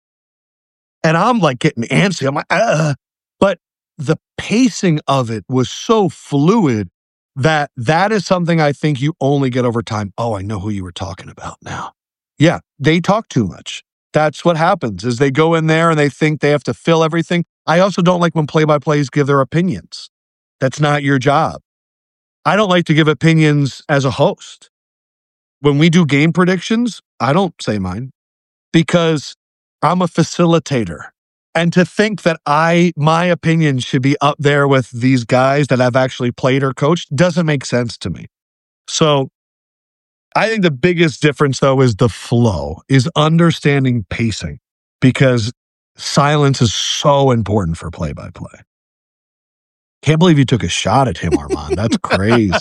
And I'm like getting antsy. I'm like, But the pacing of it was so fluid that is something I think you only get over time. Oh, I know who you were talking about now. Yeah, they talk too much. That's what happens, is they go in there and they think they have to fill everything. I also don't like when play-by-plays give their opinions. That's not your job. I don't like to give opinions as a host. When we do game predictions, I don't say mine because I'm a facilitator. And to think that my opinion should be up there with these guys that I've actually played or coached doesn't make sense to me. So I think the biggest difference, though, is the flow, is understanding pacing, because silence is so important for play-by-play. Can't believe you took a shot at him, Armand. That's crazy.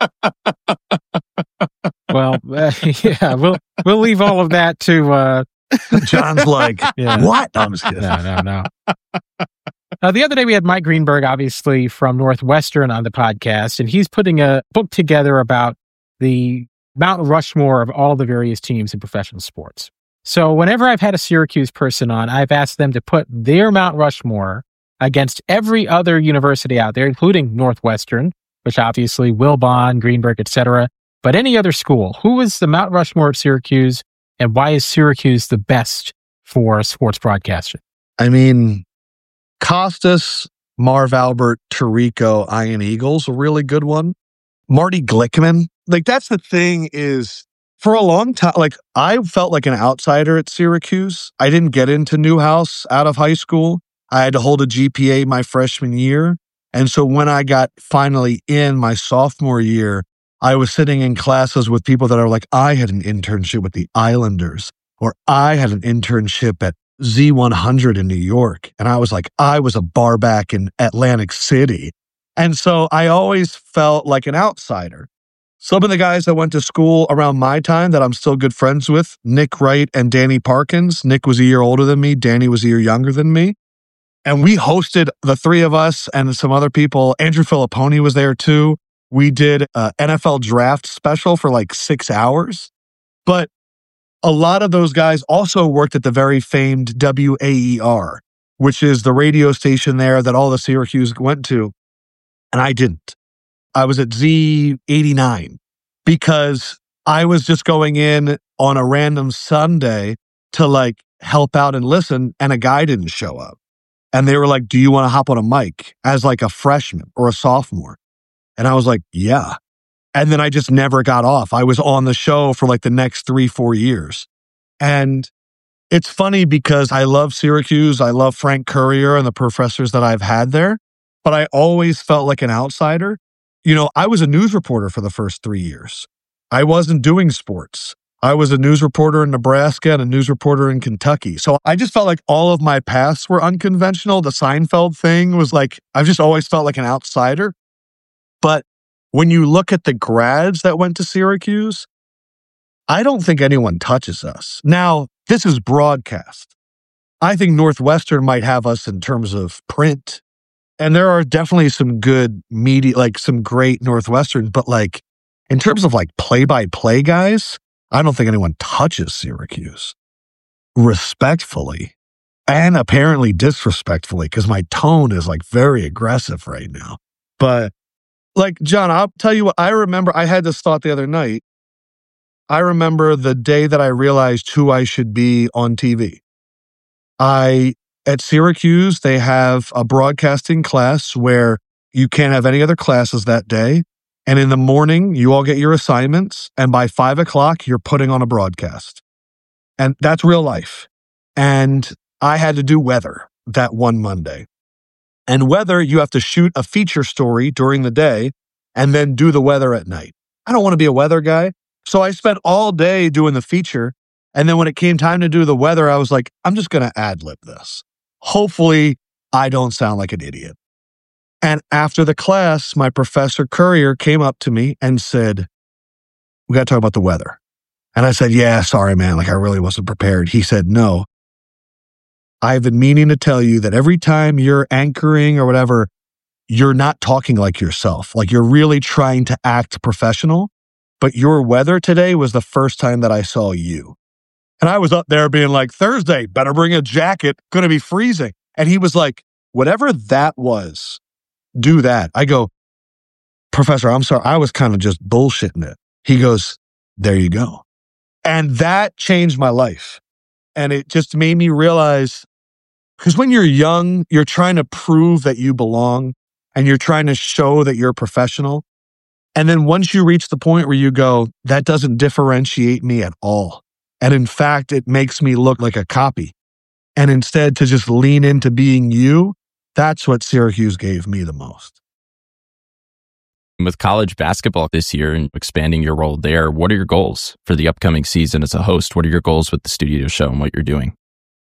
Well, yeah, we'll leave all of that to... John's like, what? No, I'm just kidding. No. The other day we had Mike Greenberg, obviously from Northwestern, on the podcast, and he's putting a book together about the Mount Rushmore of all the various teams in professional sports. So whenever I've had a Syracuse person on, I've asked them to put their Mount Rushmore against every other university out there, including Northwestern, which obviously Wilbon, Greenberg, etc. But any other school, who is the Mount Rushmore of Syracuse, and why is Syracuse the best for sports broadcasting? I mean, Costas, Marv Albert, Tirico, Ian Eagles, a really good one. Marty Glickman. That's the thing, is for a long time, I felt like an outsider at Syracuse. I didn't get into Newhouse out of high school. I had to hold a GPA my freshman year. And so when I got finally in my sophomore year, I was sitting in classes with people that are like, I had an internship with the Islanders, or I had an internship at Z100 in New York. And I was like, I was a bar back in Atlantic City. And so I always felt like an outsider. Some of the guys that went to school around my time that I'm still good friends with, Nick Wright and Danny Parkins. Nick was a year older than me. Danny was a year younger than me. And we hosted, the three of us and some other people. Andrew Filipponi was there too. We did an NFL draft special for like 6 hours. But a lot of those guys also worked at the very famed WAER, which is the radio station there that all the Syracuse went to. And I didn't. I was at Z89 because I was just going in on a random Sunday to like help out and listen, and a guy didn't show up. And they were like, do you want to hop on a mic as like a freshman or a sophomore? And I was like, yeah. And then I just never got off. I was on the show for like the next 3-4 years. And it's funny because I love Syracuse. I love Frank Currier and the professors that I've had there, but I always felt like an outsider. You know, I was a news reporter for the first 3 years. I wasn't doing sports. I was a news reporter in Nebraska and a news reporter in Kentucky. So I just felt like all of my paths were unconventional. The Seinfeld thing was like, I've just always felt like an outsider. But when you look at the grads that went to Syracuse, I don't think anyone touches us. Now, this is broadcast. I think Northwestern might have us in terms of print. And there are definitely some good media, like some great Northwesterns. But like in terms of like play-by-play guys, I don't think anyone touches Syracuse. Respectfully and apparently disrespectfully, because my tone is like very aggressive right now. But like, John, I'll tell you what, I remember I had this thought the other night. I remember the day that I realized who I should be on TV. At Syracuse, they have a broadcasting class where you can't have any other classes that day. And in the morning, you all get your assignments. And by 5 o'clock, you're putting on a broadcast. And that's real life. And I had to do weather that one Monday. And weather, you have to shoot a feature story during the day and then do the weather at night. I don't want to be a weather guy. So I spent all day doing the feature. And then when it came time to do the weather, I was like, I'm just going to ad-lib this. Hopefully, I don't sound like an idiot. And after the class, my professor Currier came up to me and said, we got to talk about the weather. And I said, yeah, sorry, man. Like I really wasn't prepared. He said, no. I've been meaning to tell you that every time you're anchoring or whatever, you're not talking like yourself. Like you're really trying to act professional. But your weather today was the first time that I saw you. And I was up there being like, Thursday, better bring a jacket, going to be freezing. And he was like, whatever that was, do that. I go, Professor, I'm sorry. I was kind of just bullshitting it. He goes, there you go. And that changed my life. And it just made me realize, because when you're young, you're trying to prove that you belong and you're trying to show that you're professional. And then once you reach the point where you go, that doesn't differentiate me at all. And in fact, it makes me look like a copy. And instead to just lean into being you, that's what Syracuse gave me the most. With college basketball this year and expanding your role there, what are your goals for the upcoming season as a host? What are your goals with the studio show and what you're doing?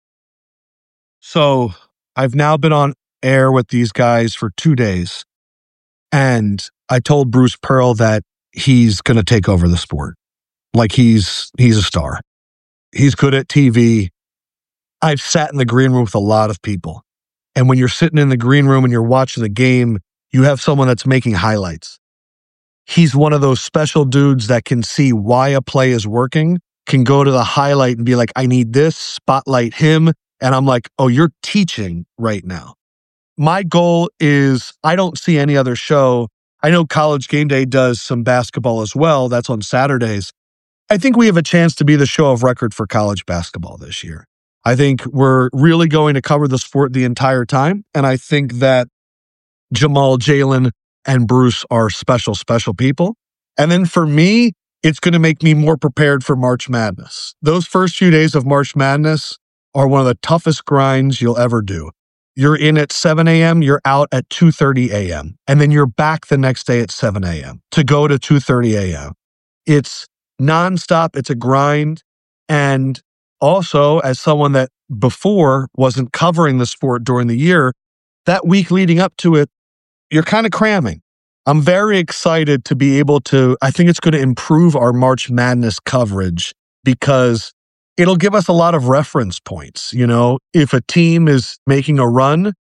So I've now been on air with these guys for 2 days. And I told Bruce Pearl that he's going to take over the sport. Like he's a star. He's good at TV. I've sat in the green room with a lot of people. And when you're sitting in the green room and you're watching the game, you have someone that's making highlights. He's one of those special dudes that can see why a play is working, can go to the highlight and be like, I need this, spotlight him. And I'm like, oh, you're teaching right now. My goal is, I don't see any other show. I know College Game Day does some basketball as well. That's on Saturdays. I think we have a chance to be the show of record for college basketball this year. I think we're really going to cover the sport the entire time. And I think that Jamal, Jalen, and Bruce are special, special people. And then for me, it's going to make me more prepared for March Madness. Those first few days of March Madness are one of the toughest grinds you'll ever do. You're in at 7 a.m., you're out at 2:30 a.m., and then you're back the next day at 7 a.m. to go to 2:30 a.m. It's nonstop. It's a grind. And also, as someone that before wasn't covering the sport during the year, that week leading up to it, you're kind of cramming. I'm very excited to be able to, I think it's going to improve our March Madness coverage because it'll give us a lot of reference points. You know, if a team is making a run,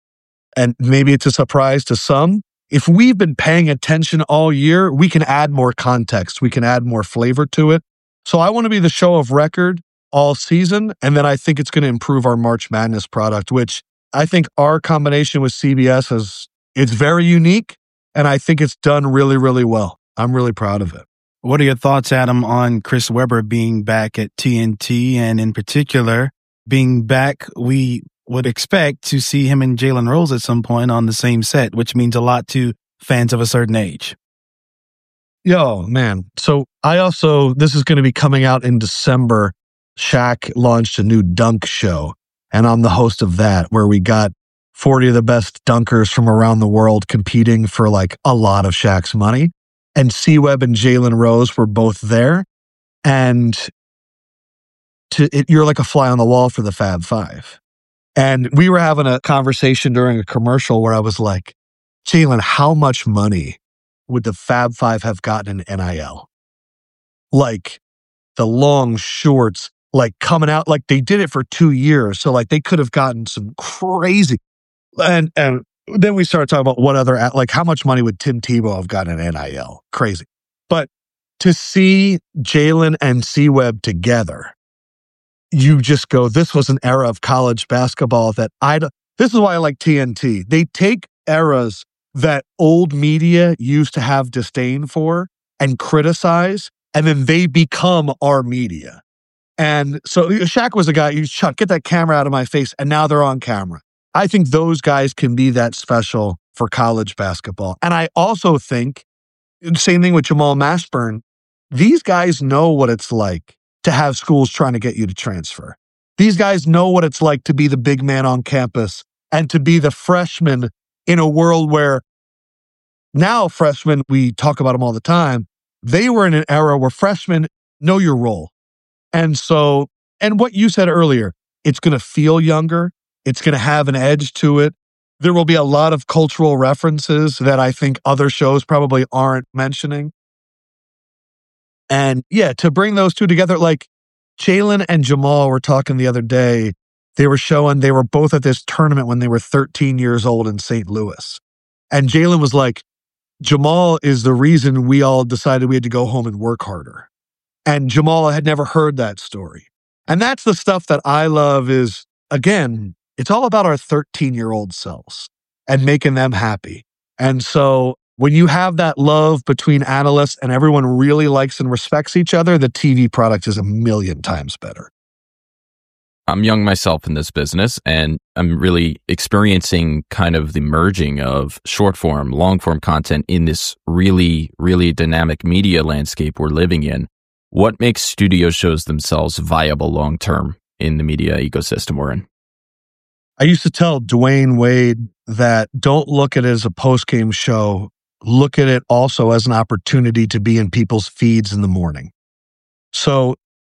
and maybe it's a surprise to some, if we've been paying attention all year, we can add more context. We can add more flavor to it. So I want to be the show of record all season. And then I think it's going to improve our March Madness product, which I think our combination with CBS it's very unique. And I think it's done really, really well. I'm really proud of it. What are your thoughts, Adam, on Chris Webber being back at TNT, and in particular, being back, we would expect to see him and Jalen Rose at some point on the same set, which means a lot to fans of a certain age. Yo, man. So this is going to be coming out in December. Shaq launched a new dunk show, and I'm the host of that, where we got 40 of the best dunkers from around the world competing for like a lot of Shaq's money. And C-Web and Jalen Rose were both there. And you're like a fly on the wall for the Fab Five. And we were having a conversation during a commercial where I was like, Jalen, how much money would the Fab Five have gotten in NIL? Like the long shorts, like coming out, like they did it for 2 years. So like they could have gotten some crazy. And then we started talking about what other, like how much money would Tim Tebow have gotten in NIL? Crazy. But to see Jalen and C-Web together, you just go, this was an era of college basketball that this is why I like TNT. They take eras that old media used to have disdain for and criticize, and then they become our media. And so Shaq was a guy, Chuck, get that camera out of my face, and now they're on camera. I think those guys can be that special for college basketball. And I also think, same thing with Jamal Mashburn, these guys know what it's like to have schools trying to get you to transfer. These guys know what it's like to be the big man on campus and to be the freshman in a world where now freshmen, we talk about them all the time, they were in an era where freshmen know your role. And so, and what you said earlier, it's going to feel younger. It's going to have an edge to it. There will be a lot of cultural references that I think other shows probably aren't mentioning. And yeah, to bring those two together, like Jalen and Jamal were talking the other day, they were showing they were both at this tournament when they were 13 years old in St. Louis. And Jalen was like, Jamal is the reason we all decided we had to go home and work harder. And Jamal had never heard that story. And that's the stuff that I love is, again, it's all about our 13-year-old selves and making them happy. And so when you have that love between analysts and everyone really likes and respects each other, the TV product is 1,000,000 times better. I'm young myself in this business, and I'm really experiencing kind of the merging of short form, long form content in this really, really dynamic media landscape we're living in. What makes studio shows themselves viable long term in the media ecosystem we're in? I used to tell Dwayne Wade that don't look at it as a post-game show. Look at it also as an opportunity to be in people's feeds in the morning. So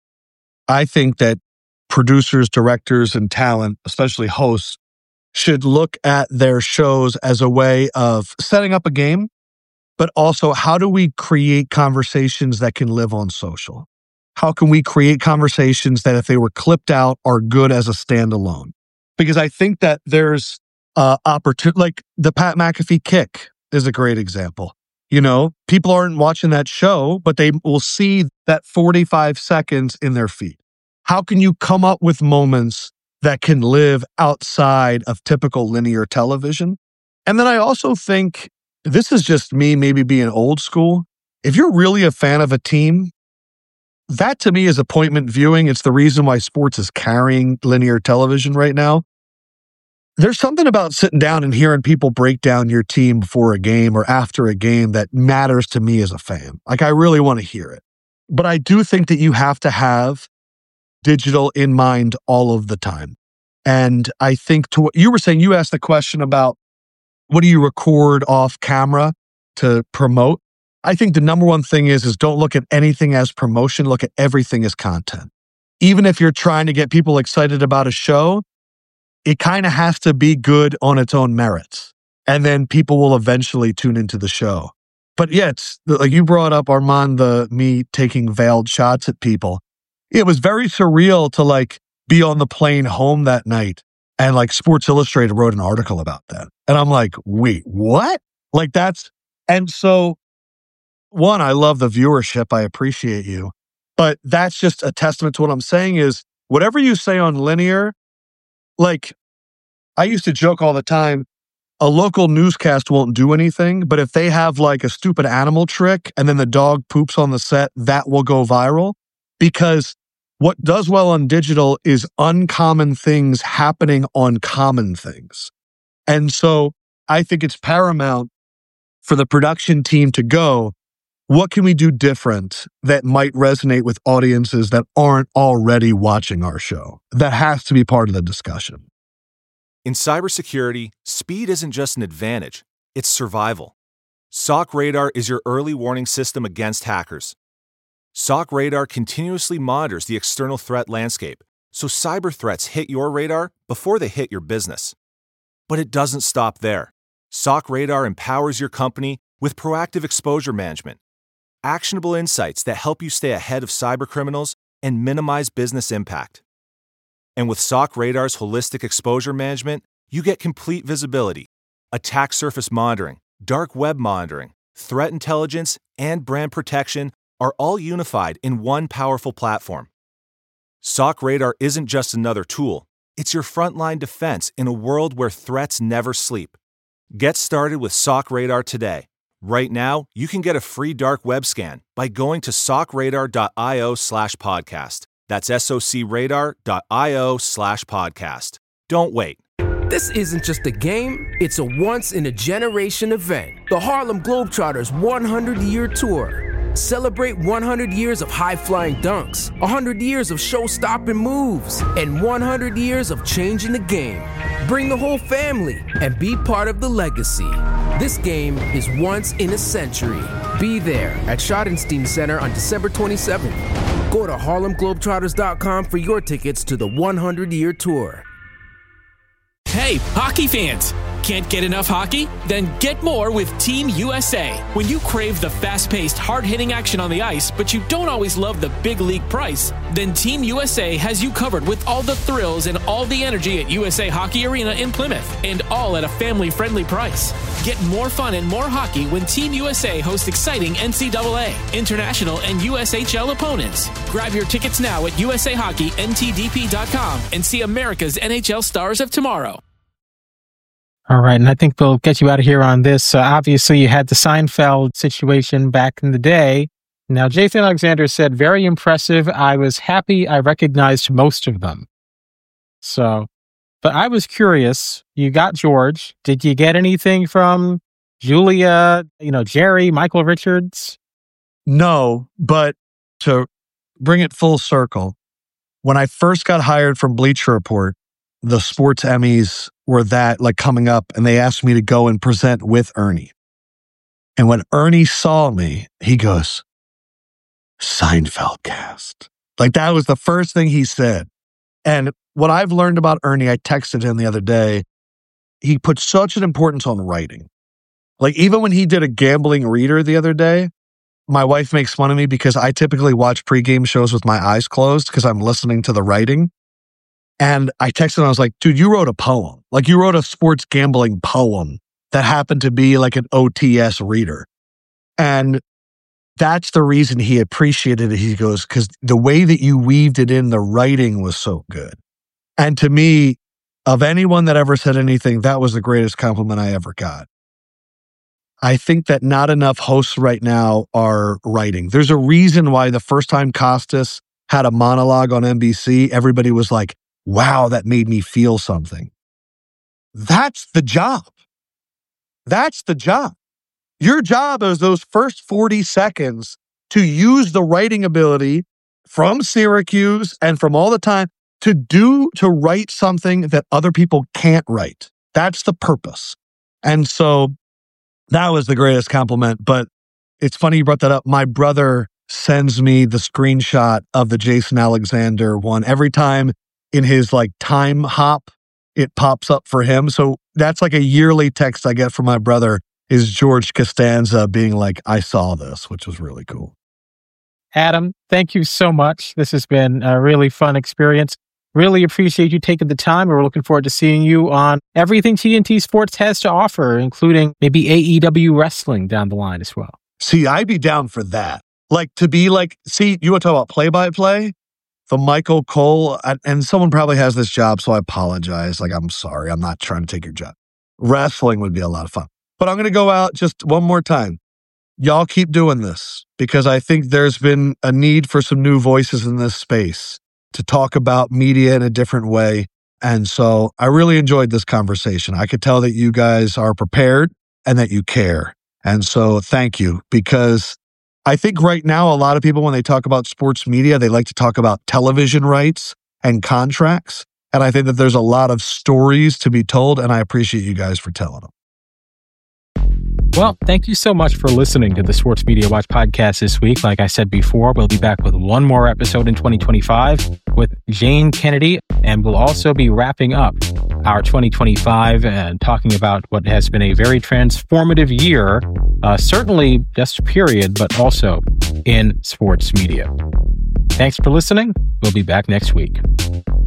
I think that producers, directors, and talent, especially hosts, should look at their shows as a way of setting up a game, but also how do we create conversations that can live on social? How can we create conversations that if they were clipped out are good as a standalone? Because I think that there's opportunity, like the Pat McAfee kick is a great example. You know, people aren't watching that show, but they will see that 45 seconds in their feed. How can you come up with moments that can live outside of typical linear television? And then I also think, this is just me maybe being old school. If you're really a fan of a team, that to me is appointment viewing. It's the reason why sports is carrying linear television right now. There's something about sitting down and hearing people break down your team before a game or after a game that matters to me as a fan. Like I really want to hear it. But I do think that you have to have digital in mind all of the time. And I think to what you were saying, you asked the question about what do you record off camera to promote? I think the number one thing is don't look at anything as promotion, look at everything as content. Even if you're trying to get people excited about a show, it kind of has to be good on its own merits. And then people will eventually tune into the show. But yeah, it's like you brought up, Armand, me taking veiled shots at people. It was very surreal to like be on the plane home that night And like Sports Illustrated wrote an article about that. And I'm like, wait, what? Like and so one, I love the viewership. I appreciate you. But that's just a testament to what I'm saying is whatever you say on linear, like I used to joke all the time, a local newscast won't do anything, but if they have like a stupid animal trick and then the dog poops on the set, that will go viral because what does well on digital is uncommon things happening on common things. And so I think it's paramount for the production team to go, what can we do different that might resonate with audiences that aren't already watching our show? That has to be part of the discussion. In cybersecurity, speed isn't just an advantage, it's survival. SOC Radar is your early warning system against hackers. SOC Radar continuously monitors the external threat landscape, so cyber threats hit your radar before they hit your business. But it doesn't stop there. SOC Radar empowers your company with proactive exposure management, actionable insights that help you stay ahead of cybercriminals and minimize business impact. And with SOC Radar's holistic exposure management, you get complete visibility, attack surface monitoring, dark web monitoring, threat intelligence, and brand protection are all unified in one powerful platform. SOC Radar isn't just another tool, it's your frontline defense in a world where threats never sleep. Get started with SOC Radar today. Right now, you can get a free dark web scan by going to socradar.io/podcast. That's socradar.io/podcast. Don't wait. This isn't just a game, it's a once-in-a-generation event. The Harlem Globetrotters 100-year tour. Celebrate 100 years of high-flying dunks, 100 years of show-stopping moves, and 100 years of changing the game. Bring the whole family and be part of the legacy. This game is once in a century. Be there at Schottenstein Center on December 27th. Go to HarlemGlobetrotters.com for your tickets to the 100-year tour. Hey, hockey fans! Can't get enough hockey? Then get more with Team USA. When you crave the fast-paced, hard-hitting action on the ice, but you don't always love the big league price, then Team USA has you covered with all the thrills and all the energy at USA Hockey Arena in Plymouth, and all at a family-friendly price. Get more fun and more hockey when Team USA hosts exciting NCAA, international, and USHL opponents. Grab your tickets now at USAHockeyNTDP.com and see America's NHL stars of tomorrow. All right, and I think we'll get you out of here on this. Obviously, you had the Seinfeld situation back in the day. Now, Jason Alexander said, very impressive. I was happy I recognized most of them. So, but I was curious. You got George. Did you get anything from Julia, Jerry, Michael Richards? No, but to bring it full circle, when I first got hired from Bleacher Report, the sports Emmys were coming up, and they asked me to go and present with Ernie. And when Ernie saw me, he goes, Seinfeld cast. That was the first thing he said. And what I've learned about Ernie, I texted him the other day, he put such an importance on writing. Even when he did a gambling reader the other day, my wife makes fun of me because I typically watch pregame shows with my eyes closed because I'm listening to the writing. And I texted him, I was like, dude, you wrote a poem. You wrote a sports gambling poem that happened to be an OTS reader. And that's the reason he appreciated it. He goes, because the way that you weaved it in, the writing was so good. And to me, of anyone that ever said anything, that was the greatest compliment I ever got. I think that not enough hosts right now are writing. There's a reason why the first time Costas had a monologue on NBC, everybody was like, wow, that made me feel something. That's the job. That's the job. Your job is those first 40 seconds to use the writing ability from Syracuse and from all the time to write something that other people can't write. That's the purpose. And so that was the greatest compliment. But it's funny you brought that up. My brother sends me the screenshot of the Jason Alexander one every time. In his time hop, it pops up for him. So that's a yearly text I get from my brother is George Costanza being I saw this, which was really cool. Adam, thank you so much. This has been a really fun experience. Really appreciate you taking the time, and we're looking forward to seeing you on everything TNT Sports has to offer, including maybe AEW wrestling down the line as well. See, I'd be down for that. Like, to be like, see, you want to talk about play-by-play? The Michael Cole, and someone probably has this job, so I apologize. Like, I'm sorry. I'm not trying to take your job. Wrestling would be a lot of fun. But I'm going to go out just one more time. Y'all keep doing this, because I think there's been a need for some new voices in this space to talk about media in a different way. And so I really enjoyed this conversation. I could tell that you guys are prepared and that you care. And so thank you, because I think right now a lot of people, when they talk about sports media, they like to talk about television rights and contracts. And I think that there's a lot of stories to be told, and I appreciate you guys for telling them. Well, thank you so much for listening to the Sports Media Watch podcast this week. Like I said before, we'll be back with one more episode in 2025 with Jane Kennedy, and we'll also be wrapping up our 2025 and talking about what has been a very transformative year, certainly just period, but also in sports media. Thanks for listening. We'll be back next week.